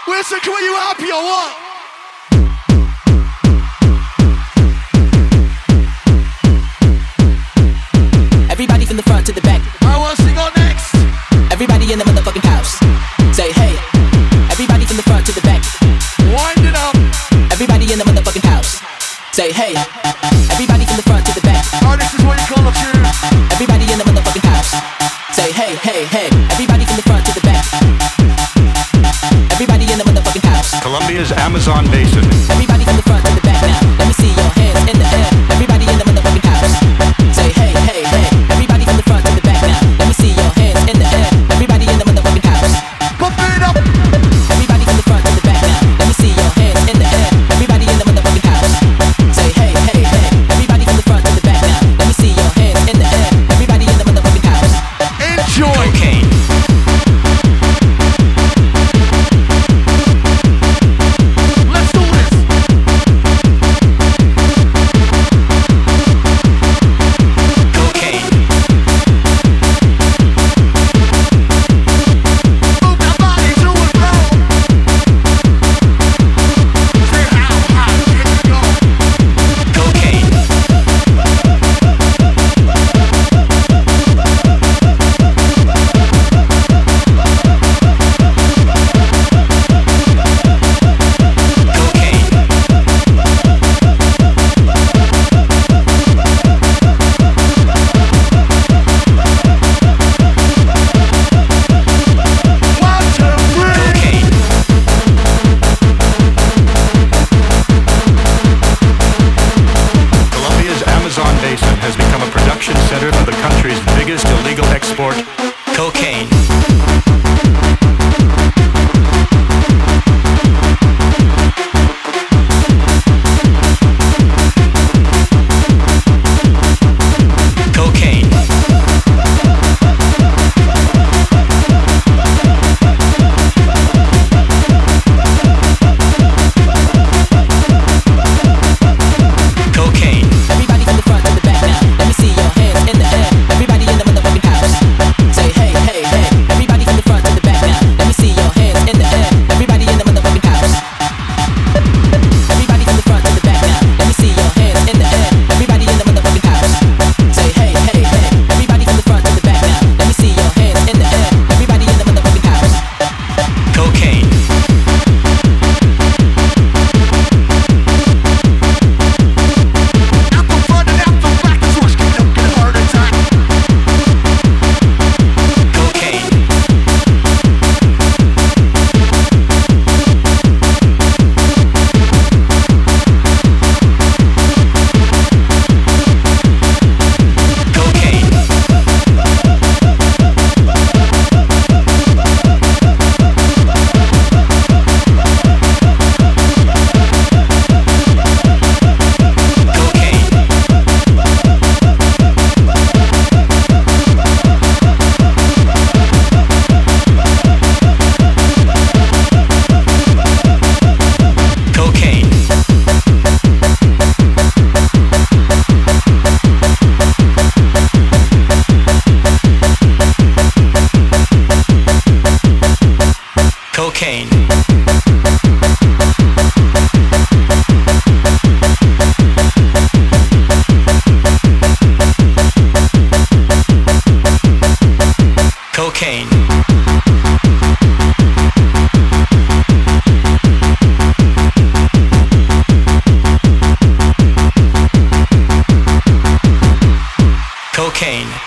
Wilson, were you happy or what? Everybody from the front to the back. I want to sing on next. Everybody in the motherfucking house. Say hey. Everybody from the front to the back. Wind it up. Everybody in the motherfucking house. Say hey. Everybody from the front to the back. Oh, this is what you call a tune. Everybody in the motherfucking house. Say hey, hey, hey. Everybody from the front to the back. Everybody in the motherfucking house. Colombia's Amazon basin. Everybody from the front to the back now. Let me see your hands in the air. Everybody in the motherfucking house. Say hey, hey, hey. Everybody from the front to the back now. Let me see your hands in the air. Everybody in the motherfucking house. Pump it up. Everybody from the front to the back now. Let me see your hands in the air. Everybody in the motherfucking house. Say hey, hey, hey. Everybody from the front to the back now. Let me see your hands in the air. Everybody in the motherfucking house. Enjoy. Cocaine. Let's do this. Cocaine. Move that body to and fro. Say how high can you go? Cocaine. Cocaine. One, two, three. Cocaine. Colombia's Amazon basin has become a production center for the country's biggest illegal export. Cocaine. Cocaine. Cocaine. Everybody from the front to the back now. Let me see your hands in the air. Everybody in the motherfucking house. Say hey, hey, hey. Everybody from the front to the back now. Let me see your hands in the air. Everybody in the motherfucking house. Everybody from the front to the back now. Let me see your hands in the air. Everybody in the motherfucking house. Say hey, hey, hey. Everybody from the front to the back now. Let me see your hands in the air. Everybody in the motherfucking house. Cocaine. Out the front and out the back is what's giving up get a heart attack. Cocaine. Cocaine. Cocaine. Cocaine. Cocaine. Cocaine. Cocaine.